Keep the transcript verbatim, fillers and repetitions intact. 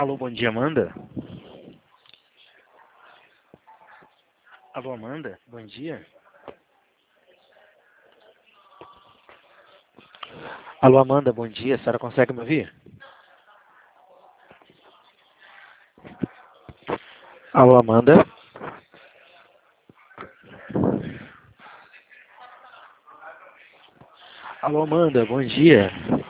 Alô, bom dia, Amanda? Alô, Amanda? Bom dia. Alô, Amanda, bom dia. A senhora consegue me ouvir? Alô, Amanda? Alô, Amanda, bom dia.